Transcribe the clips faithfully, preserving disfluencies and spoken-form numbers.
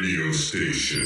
radio station.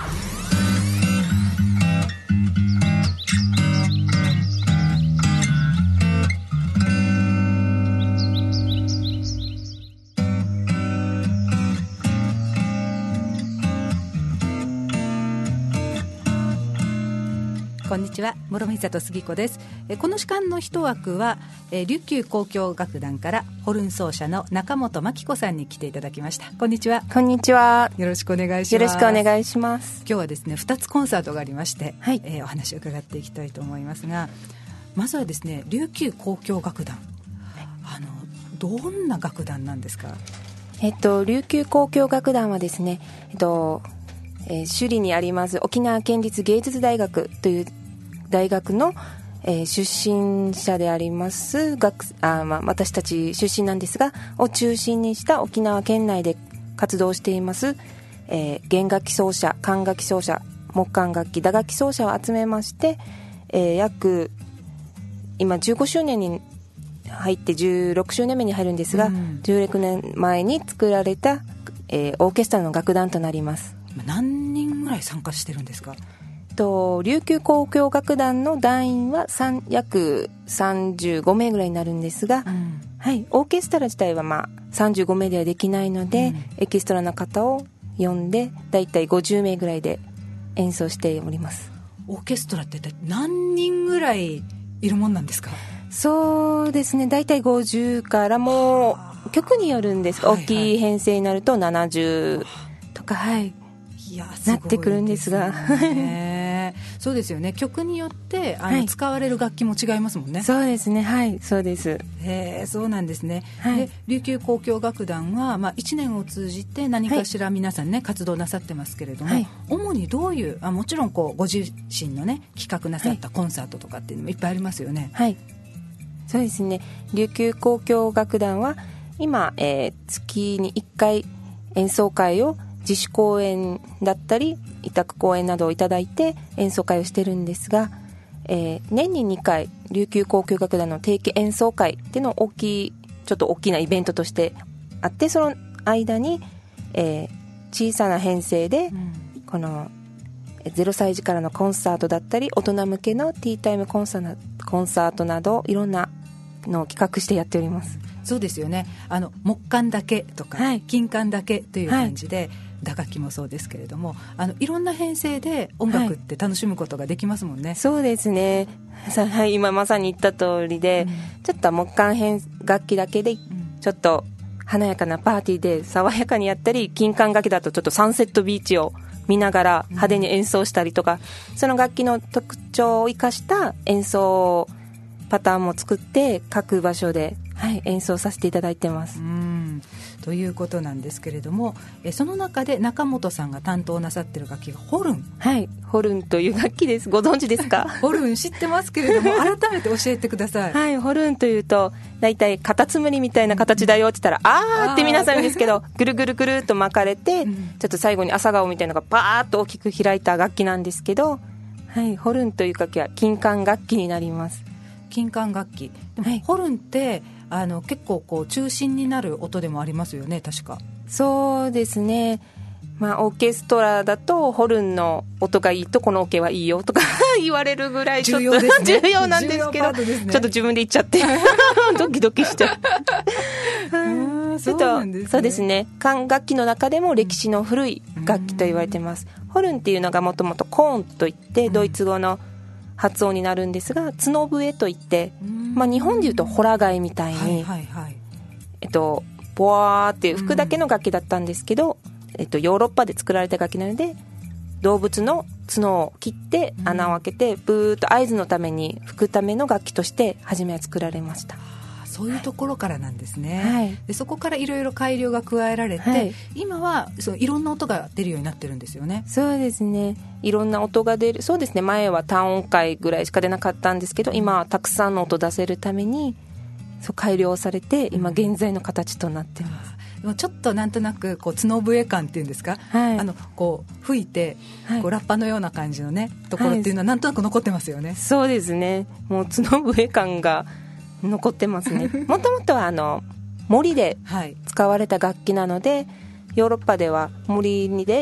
こんにちは、室見里杉子です。この時間の一枠は琉球交響楽団からホルン奏者の中本真紀子さんに来ていただきました。こんにちは。 こんにちは。 よろしくお願いします。 よろしくお願いします。 今日はですね、ふたつコンサートがありまして、 はい、 えー、お話を伺っていきたいと思いますが、まずはですね、琉球交響楽団、あのどんな楽団なんですか？ えっと琉球交響楽団はですね、えっとえー、首里にあります沖縄県立芸術大学という大学の、えー、出身者であります学あ、まあ、私たち出身なんですがを中心にした沖縄県内で活動しています、えー、弦楽器奏者、管楽器奏者、木管楽器、打楽器奏者を集めまして、えー、約今じゅうごしゅうねんに入ってじゅうろくしゅうねんめに入るんですが、うん、じゅうろくねんまえに作られた、えー、オーケストラの楽団となります。 何人ぐらい参加してるんですか？ と琉球交響楽団の団員は約さんじゅうごめいぐらいになるんですが、うんはい、オーケストラ自体はまあさんじゅうごめいではできないので、うん、エキストラの方を呼んでだいたいごじゅうめいぐらいで演奏しております。 オーケストラって何人ぐらいいるもんなんですか？ そうですね、だいたいごじゅうからもう曲によるんですが、はいはい、大きい編成になるとななじゅうとか、はい、いやなってくるんですがそうですよね、曲によってあの、はい、使われる楽器も違いますもんね。 そうですね、はいそうです。 へえ、そうなんですね、はい、で琉球交響楽団は、まあ、いちねんを通じて何かしら皆さんね、はい、活動なさってますけれども、はい、主にどういうあもちろんこうご自身のね企画なさったコンサートとかっていうのもいっぱいありますよね。 はい、そうですね、琉球交響楽団は今、えー、月にいっかい演奏会を自主公演だったり委託公演などをいただいて演奏会をしてるんですが、えー、年ににかい琉球交響楽団の定期演奏会っていうのを大きいちょっと大きなイベントとしてあって、その間に、えー、小さな編成で、うん、このゼロさい児からのコンサートだったり大人向けのティータイムコンサート、コンサートなどいろんなのを企画してやっております。 そうですよね、あの木管だけとか、はい、金管だけという感じで、はい、打楽器もそうですけれども、あのいろんな編成で音楽って楽しむことができますもんね。 はい、そうですね、はい、今まさに言った通りで、うん、ちょっと木管編楽器だけでちょっと華やかなパーティーで爽やかにやったり、金管楽器だとちょっとサンセットビーチを見ながら派手に演奏したりとか、うん、その楽器の特徴を生かした演奏パターンも作って各場所で、はい、演奏させていただいてます。 うんということなんですけれども、えその中で中本さんが担当なさっている楽器がホルン。 はい、ホルンという楽器です。ご存知ですか？ ホルン知ってますけれども改めて教えてください。 はい、ホルンというとだいたいカタツムリみたいな形だよって言ったら、うん、あーって皆さん言うんですけど、ぐるぐるぐるっと巻かれて、うん、ちょっと最後に朝顔みたいなのがパーッと大きく開いた楽器なんですけど、はい、ホルンという楽器は金管楽器になります。 金管楽器でも、はい、ホルンってあの結構こう中心になる音でもありますよね、確か。 そうですね、まあ、オーケストラだとホルンの音がいいとこのオケはいいよとか言われるぐらいちょっと重要ですね重要なんですけど、ね、ちょっと自分で言っちゃってドキドキしちゃううんそうなんですね。そうですね、管楽器の中でも歴史の古い楽器と言われてます。ホルンっていうのがもともとコーンといってドイツ語の発音になるんですが、角笛といって、まあ、日本でいうとホラ貝みたいに、はいはいはい、えっと、ボワーっていう吹くだけの楽器だったんですけど、えっと、ヨーロッパで作られた楽器なので動物の角を切って穴を開けてブーッと合図のために吹くための楽器として初めは作られました。 そういうところからなんですね、 はい、 でそこからいろいろ改良が加えられて、はい、今はそのいろんな音が出るようになってるんですよね。 そうですね、いろんな音が出る。そうですね、前は単音階ぐらいしか出なかったんですけど、今はたくさんの音出せるためにそう改良されて今現在の形となっています。 でもちょっとなんとなくこう角笛感っていうんですか、はい、あのこう吹いて、はい、こうラッパのような感じのねところっていうのはなんとなく残ってますよね、はい、 そうですね、もう角笛感が残ってますね。もともとはあの森で使われた楽器なので、ヨーロッパでは森で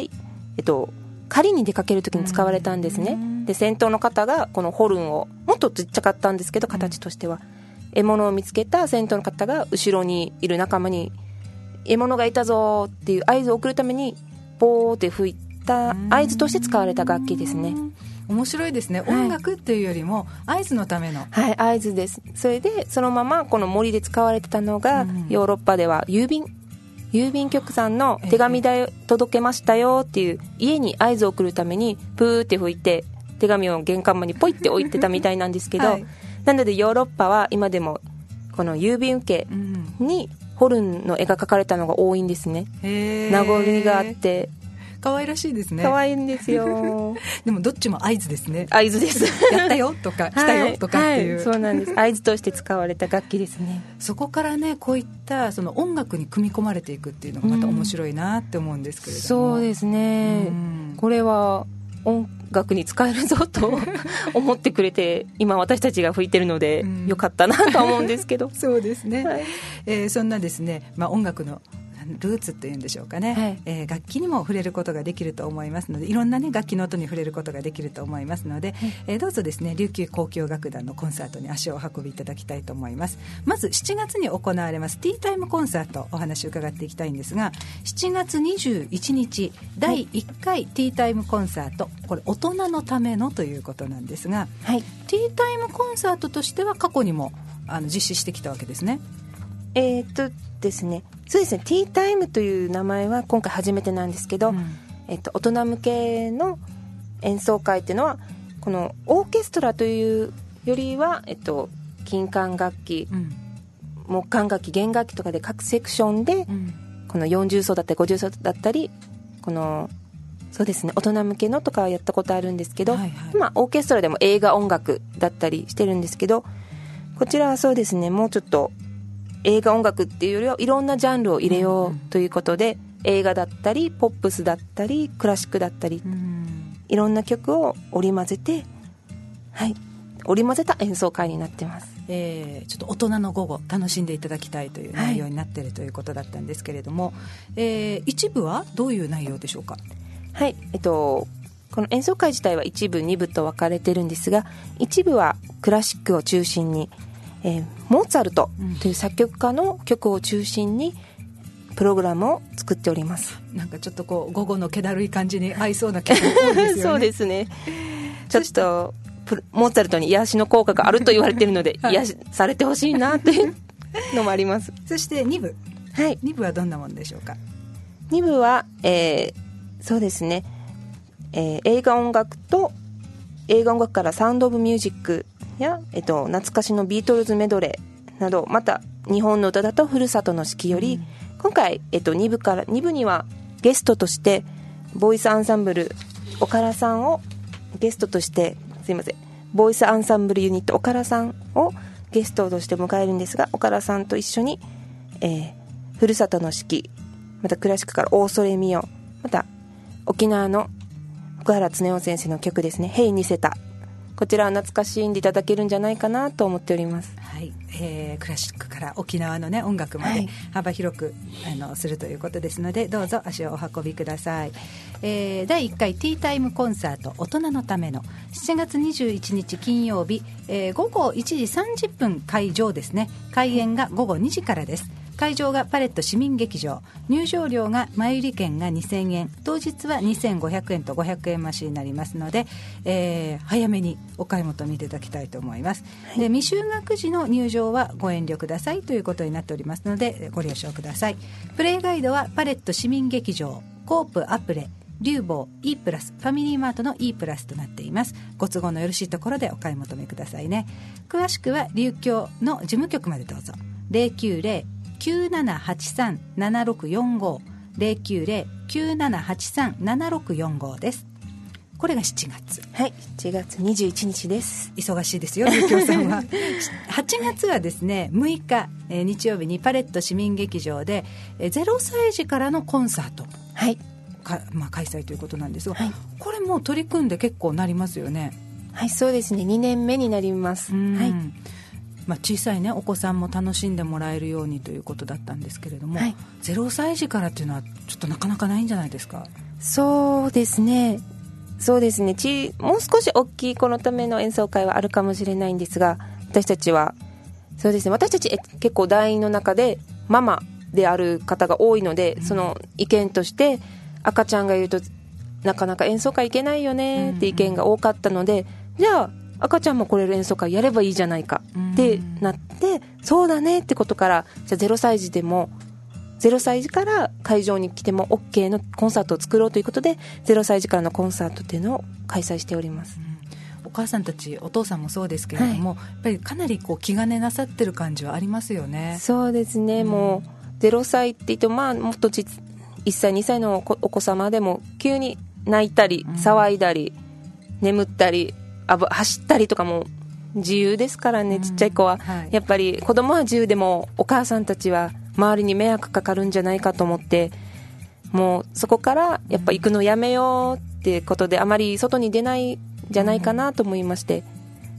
えっと、狩りに出かける時に使われたんですね。で先頭の方がこのホルンを、もっとちっちゃかったんですけど形としては、獲物を見つけた先頭の方が後ろにいる仲間に獲物がいたぞっていう合図を送るためにボーって吹いた合図として使われた楽器ですね。 面白いですね。音楽っていうよりも合図のための、 はい、合図です。それでそのままこの森で使われてたのが、うん、ヨーロッパでは郵便郵便局さんの手紙だよ、えー、届けましたよっていう家に合図を送るためにプーって吹いて手紙を玄関前にポイって置いてたみたいなんですけど、はい、なのでヨーロッパは今でもこの郵便受けにホルンの絵が描かれたのが多いんですね。 へー、 名残があって可愛らしいですね。 可愛いんですよでもどっちも合図ですね。 合図ですやったよとかしたよとかっていう、 はいはい、そうなんです。合図として使われた楽器ですね。 そこからねこういったその音楽に組み込まれていくっていうのがまた面白いなって思うんですけれども、 うん、そうですね、うん、これは音楽に使えるぞと思ってくれて今私たちが吹いてるので、うん、よかったなと思うんですけどそうですね、はい、えー、そんなですね、まあ、音楽のルーツっていうんでしょうかね、はい、えー、楽器にも触れることができると思いますので、いろんな、ね、楽器の音に触れることができると思いますので、はい、えー、どうぞですね琉球交響楽団のコンサートに足をお運びいただきたいと思います。まずしちがつに行われますティータイムコンサートお話を伺っていきたいんですが、しちがつにじゅういちにちだいいっかいティータイムコンサート、これ大人のためのということなんですが、はい、ティータイムコンサートとしては過去にもあの実施してきたわけですね。 えー、っとですねそうですね、ティータイムという名前は今回初めてなんですけど、うん、えっと、大人向けの演奏会っていうのはこのオーケストラというよりは、えっと、金管楽器、うん、木管楽器、弦楽器とかで各セクションで、うん、このよんじゅうそうだったりごじゅうそうだったり、このそうですね大人向けのとかはやったことあるんですけど、はいはい、今オーケストラでも映画音楽だったりしてるんですけど、こちらはそうですねもうちょっと映画音楽っていうよりはいろんなジャンルを入れようということで、うんうん、映画だったりポップスだったりクラシックだったり、うん、いろんな曲を織り交ぜて、はい、織り交ぜた演奏会になってます。 えー、ちょっと大人の午後楽しんでいただきたいという内容になっているということだったんですけれども、はい、えー、一部はどういう内容でしょうか。 はい、えっとこの演奏会自体は一部二部と分かれてるんですが、一部はクラシックを中心に、えー、モーツァルトという作曲家の曲を中心にプログラムを作っております。 なんかちょっとこう午後の気だるい感じに合いそうな曲が多いですよね。 そうですね、ちょっとモーツァルトに癒しの効果があると言われているので、はい、癒しされてほしいなというのもあります。 そしてに部、はい、に部はどんなものでしょうか。 に部は、えー、そうですね、えー、映画音楽と映画音楽からサウンドオブミュージックや、えっと、懐かしのビートルズメドレーなど、また日本の歌だとふるさとの四季より、うん、今回、えっと、に部からに部にはゲストとしてボイスアンサンブルおからさんをゲストとしてすいませんボイスアンサンブルユニットおからさんをゲストとして迎えるんですが、おからさんと一緒に、えー、ふるさとの四季、またクラシックからオーソレミオ、また沖縄の福原恒夫先生の曲ですね、ヘイにせた、こちらは懐かしんでいただけるんじゃないかなと思っております。 はい、えー、クラシックから沖縄の、ね、音楽まで幅広く、はい、あのするということですので、どうぞ足をお運びください。えー、だいいっかいティータイムコンサート大人のためのしちがつにじゅういちにち金曜日、えー、午後いちじさんじゅっぷん会場ですね。開演が午後にじからです。会場がパレット市民劇場、入場料が前売り券がにせんえん、当日はにせんごひゃくえんとごひゃくえん増しになりますので、えー、早めにお買い求めいただきたいと思います。はい、で未就学時の入場はご遠慮くださいということになっておりますのでご了承ください。プレイガイドはパレット市民劇場、コープアプレ、流房 E プラス、ファミリーマートの E プラスとなっています。ご都合のよろしいところでお買い求めくださいね。詳しくは琉協の事務局までどうぞ。ゼロきゅうゼロ きゅうななはちさん ななろくよんご ゼロきゅうゼロ きゅうななはちさん ななろくよんごです。これがしちがつ、 はい、しちがつにじゅういちにちです。 忙しいですよ琉協さんは。はちがつはですねむいか、えー、日曜日にパレット市民劇場で、えー、ゼロさいじからのコンサート、 はいかまあ、開催ということなんですが、はい、これもう取り組んで結構なりますよね。 はい、そうですね、にねんめになります。はい、 まあ、小さい、ね、お子さんも楽しんでもらえるようにということだったんですけれども、はい、ゼロさいじからっていうのはちょっとなかなかないんじゃないですか。 そうですねそうですねちもう少し大きい子のための演奏会はあるかもしれないんですが、私たちはそうですね私たちえ結構団員の中でママである方が多いので、うん、その意見として赤ちゃんがいるとなかなか演奏会行けないよねって意見が多かったので、うんうん、じゃあ赤ちゃんも来れる演奏会やればいいじゃないかってなって、うん、そうだねってことから、じゃあゼロさい児でもゼロさい児から会場に来ても OK のコンサートを作ろうということで、ゼロさい児からのコンサートっていうのを開催しております、 うん、お母さんたちお父さんもそうですけれども、はい、やっぱりかなりこう気兼ねなさってる感じはありますよね。 そうですね、うん、もうゼロさいって言っても、まあ、もっとちいっさいにさいのお子様でも急に泣いたり騒いだり、うん、眠ったりあぶ走ったりとかも自由ですからね、ちっちゃい子は、うんはい、やっぱり子供は自由でもお母さんたちは周りに迷惑かかるんじゃないかと思って、もうそこからやっぱ行くのやめようってことであまり外に出ないんじゃないかなと思いまして、うん、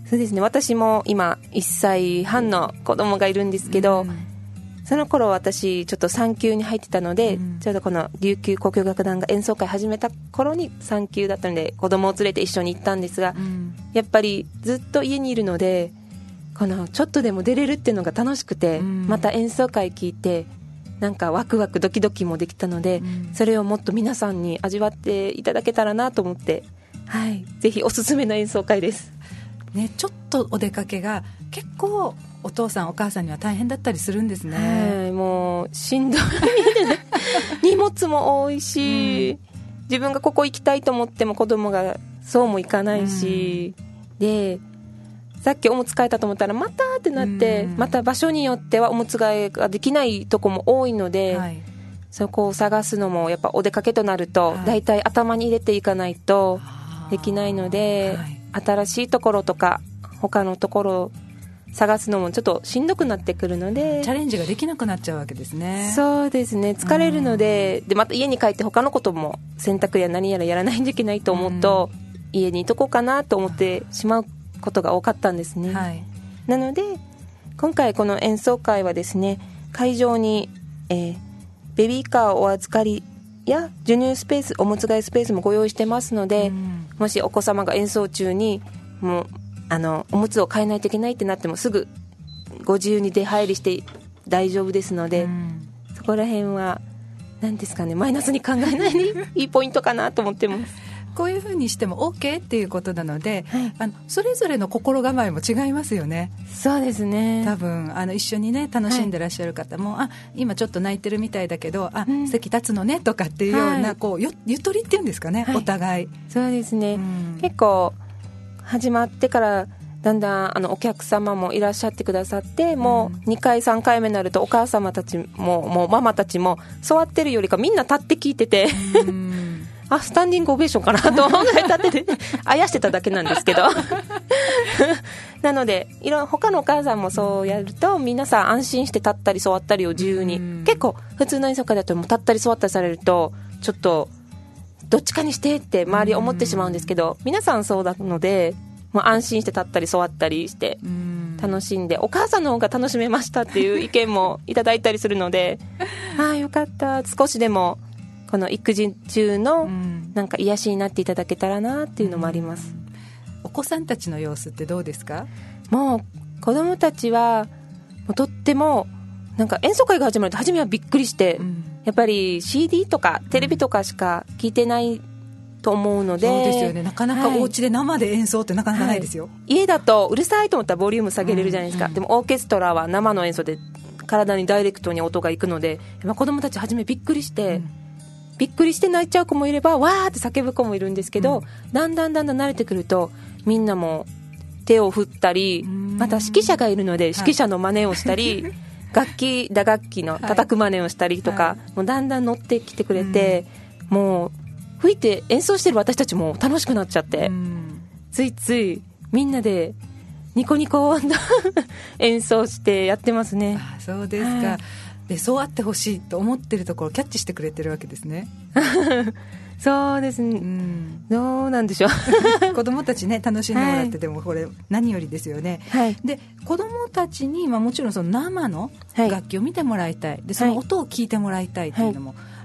そうですね私も今いっさいはんの子供がいるんですけど、うんその頃私ちょっと産休に入ってたので、うん、ちょうどこの琉球交響楽団が演奏会始めた頃に産休だったので子供を連れて一緒に行ったんですが、うん、やっぱりずっと家にいるのでこのちょっとでも出れるっていうのが楽しくて、うん、また演奏会聞いてなんかワクワクドキドキもできたので、うん、それをもっと皆さんに味わっていただけたらなと思って、はい、ぜひおすすめの演奏会です、 ね、ちょっとお出かけが結構お父さんお母さんには大変だったりするんですね。 はい、もうしんどい荷物も多いし、うん、自分がここ行きたいと思っても子供がそうもいかないし、うん、でさっきおむつ替えたと思ったらまたってなって、うん、また場所によってはおむつ替えができないとこも多いので、はい、そこを探すのもやっぱお出かけとなると、はい、だいたい頭に入れていかないとできないので、はい、新しいところとか他のところ探すのもちょっとしんどくなってくるのでチャレンジができなくなっちゃうわけですね。 そうですね疲れるので、うん、でまた家に帰って他のことも洗濯や何やらやらないんじゃいけないと思うと、うん、家にいとこうかなと思ってしまうことが多かったんですね、はい、なので今回この演奏会はですね会場に、えー、ベビーカーお預かりや授乳スペースおむつ替えスペースもご用意してますので、うん、もしお子様が演奏中にもうあのおむつを変えないといけないってなってもすぐご自由に出入りして大丈夫ですので、うん、そこら辺は何ですかねマイナスに考えないにいいポイントかなと思ってますこういう風にしても OK っていうことなので、はい、あのそれぞれの心構えも違いますよね。 そうですね多分あの一緒にね楽しんでらっしゃる方も、はい、あ今ちょっと泣いてるみたいだけどあ、うん、席立つのねとかっていうような、はい、こうゆゆとりっていうんですかね、はい、お互いそうですね、うん、結構始まってからだんだんあのお客様もいらっしゃってくださって、もうにかいさんかいめになるとお母様たちももうママたちも座ってるよりかみんな立って聞いててうんあスタンディングオベーションかなと思って立っててあやしてただけなんですけどなのでいろ他のお母さんもそうやると皆さん安心して立ったり座ったりを自由に、結構普通の演奏会だともう立ったり座ったりされるとちょっとどっちかにしてって周り思ってしまうんですけど、皆さんそうなのでもう安心して立ったり座ったりして楽しんで、お母さんの方が楽しめましたっていう意見もいただいたりするのでああよかった、少しでもこの育児中のなんか癒しになっていただけたらなっていうのもあります。 お子さんたちの様子ってどうですか？ もう子供たちはもうとってもなんか演奏会が始まると初めはびっくりして、うん、やっぱり シーディー とかテレビとかしか聞いてないと思うので、 そうですよね、なかなかお家で生で演奏ってなかなかないですよ、はい、家だとうるさいと思ったらボリューム下げれるじゃないですか、うんうん、でもオーケストラは生の演奏で体にダイレクトに音がいくので、子供たち初めびっくりして、うん、びっくりして泣いちゃう子もいればわーって叫ぶ子もいるんですけど、うん、だんだんだんだん慣れてくるとみんなも手を振ったり、また指揮者がいるので指揮者の真似をしたり、はい、楽器打楽器の叩く真似をしたりとか、はい、もうだんだん乗ってきてくれて、うん、もう吹いて演奏してる私たちも楽しくなっちゃって、うん、ついついみんなでニコニコ演奏してやってますね。 あ、そうですか、はい、でそうあってほしいと思ってるところをキャッチしてくれてるわけですねそうですね、うん、どうなんでしょう子供たちね楽しんでもらっててもこれ何よりですよね、はい、で子供たちに、まあ、もちろんその生の楽器を見てもらいたい、でその音を聞いてもらいたいというのも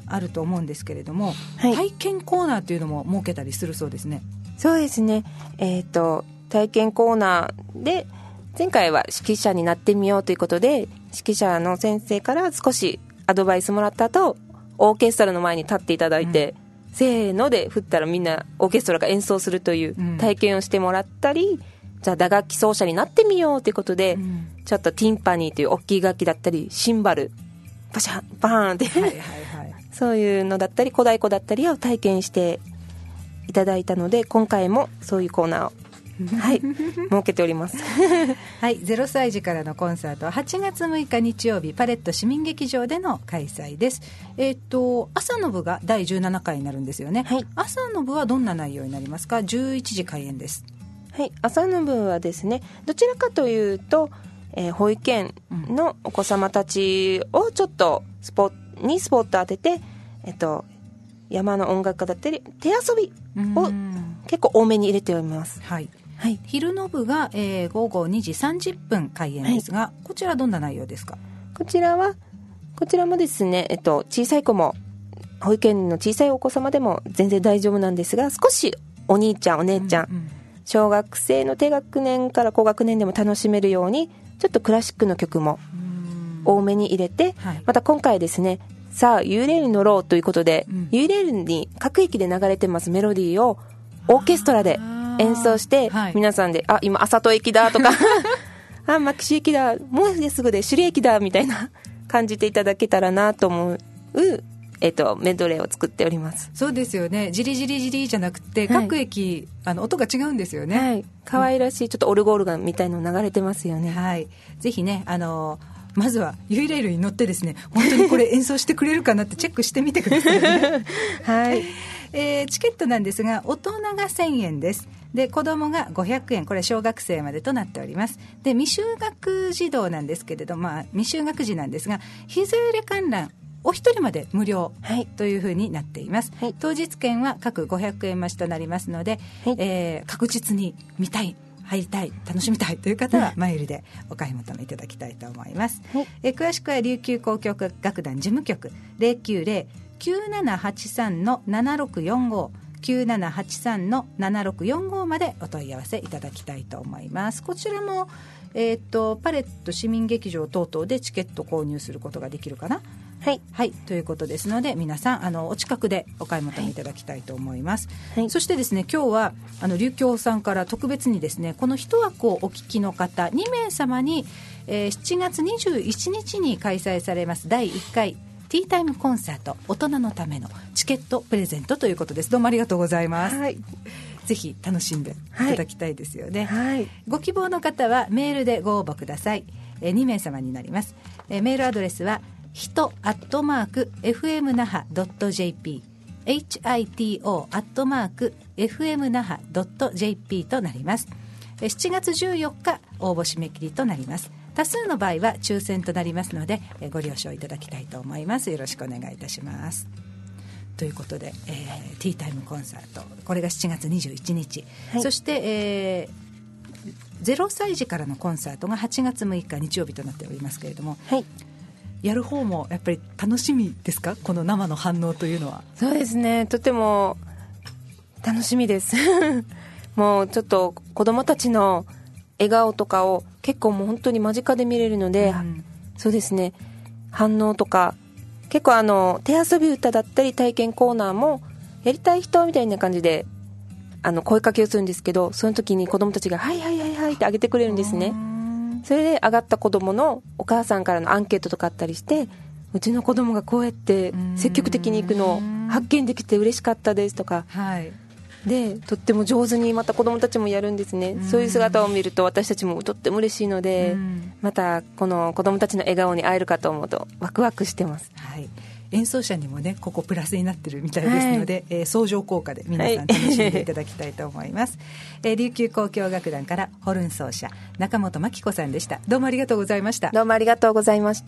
あると思うんですけれども、 はい、 体験コーナーというのも設けたりするそうですね。 そうですね、えーと、体験コーナーで前回は指揮者になってみようということで、指揮者の先生から少しアドバイスもらった後、オーケストラの前に立っていただいて、うん、せーので振ったらみんなオーケストラが演奏するという体験をしてもらったり、うん、じゃあ打楽器奏者になってみようということで、うん、ちょっとティンパニーという大きい楽器だったり、シンバルパシャンバーンって、はいはいはい、そういうのだったり小太鼓だったりを体験していただいたので、今回もそういうコーナーをはい、設けておりますはい、ゼロさい児からのコンサートははちがつむいか日曜日、パレット市民劇場での開催です。えー、と朝の部がだいじゅうななかいになるんですよね、はい、朝の部はどんな内容になりますか？じゅういちじ開演です。 はい、朝の部はですね、どちらかというと、えー、保育園のお子様たちをちょっとスポにスポット当てて、えっと山の音楽家だったり手遊びを結構多めに入れております。 はいはい、昼の部が、えー、ごごにじさんじゅっぷん開演ですが、はい、こちらどんな内容ですか？ こちらはこちらもですね、えっと、小さい子も保育園の小さいお子様でも全然大丈夫なんですが、少しお兄ちゃんお姉ちゃん、うんうん、小学生の低学年から高学年でも楽しめるようにちょっとクラシックの曲も多めに入れて、はい、また今回ですね、さあユーレールに乗ろうということで、うん、ユーレールに各駅で流れてますメロディーをオーケストラで演奏して、はい、皆さんで、あ、今朝戸駅だとかあ、牧師駅だ、もうすぐで首里駅だみたいな感じていただけたらなと思う、えっと、メドレーを作っております。 そうですよね、ジリジリジリじゃなくて、はい、各駅あの音が違うんですよね。 はい、可愛らしいちょっとオルゴールガンみたいの流れてますよね。 はい、ぜひね、あのまずはユイレールに乗ってですね、本当にこれ演奏してくれるかなってチェックしてみてくださいねはい、えー、チケットなんですが大人がせんえんです。で子供がごひゃくえん、これ小学生までとなっております。で未就学児童なんですけれど、まあ、未就学児なんですが日付観覧お一人まで無料というふうになっています、はい、当日券は各ごひゃくえん増しとなりますので、はい、えー、確実に見たい、入りたい、楽しみたいという方はマイルでお買い求めいただきたいと思います、はい、え詳しくは琉球交響楽団事務局 ゼロきゅうゼロ きゅうななはちさん ななろくよんご きゅうななはちさん ななろくよんご までお問い合わせいただきたいと思います。こちらも、えー、とパレット市民劇場等々でチケット購入することができるかな。はい、はい、ということですので皆さんあのお近くでお買い求めいただきたいと思います、はい、そしてですね今日はあの琉球さんから特別にですねこの一枠をお聞きの方にめい様に、えー、しちがつにじゅういちにちに開催されますだいいっかいティータイムコンサート大人のためのチケットプレゼントということです。どうもありがとうございます、はい、ぜひ楽しんでいただきたいですよね、はいはい、ご希望の方はメールでご応募ください。えー、にめい様になります。えー、メールアドレスはヒトアットマーク エフエムナハドットジェーピー エイチアイティーオー アットマーク エフエムナハドットジェーピー となります。しちがつじゅうよっか応募締め切りとなります。多数の場合は抽選となりますのでご了承いただきたいと思います。よろしくお願いいたします。ということで、えー、ティータイムコンサート、これがしちがつにじゅういちにち、はい、そして、えー、ゼロさい児からのコンサートがはちがつむいか日曜日となっておりますけれども、はい、やる方もやっぱり楽しみですか？この生の反応というのは。 そうですね、とても楽しみですもうちょっと子どもたちの笑顔とかを結構もう本当に間近で見れるので、うん、そうですね、反応とか結構あの手遊び歌だったり体験コーナーもやりたい人みたいな感じであの声かけをするんですけど、その時に子どもたちがはいはいはいはいってあげてくれるんですね。それで上がった子どものお母さんからのアンケートとかあったりして、うちの子どもがこうやって積極的に行くのを発見できて嬉しかったですとか、はい、でとっても上手にまた子どもたちもやるんですね。そういう姿を見ると私たちもとっても嬉しいので、またこの子どもたちの笑顔に会えるかと思うとワクワクしてます、 はい、演奏者にもねここプラスになってるみたいですので、はい、えー、相乗効果で皆さん楽しんでいただきたいと思います、はい、えー、琉球交響楽団からホルン奏者中本真紀子さんでした。どうもありがとうございました。 どうもありがとうございました。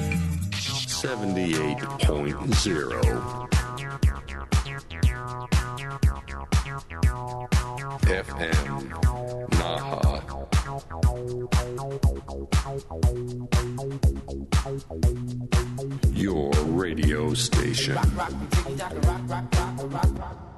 セブンティーエイトポイントゼロエフエム Naha. Your radio station. Rock, rock, rock, rock, rock, rock, rock.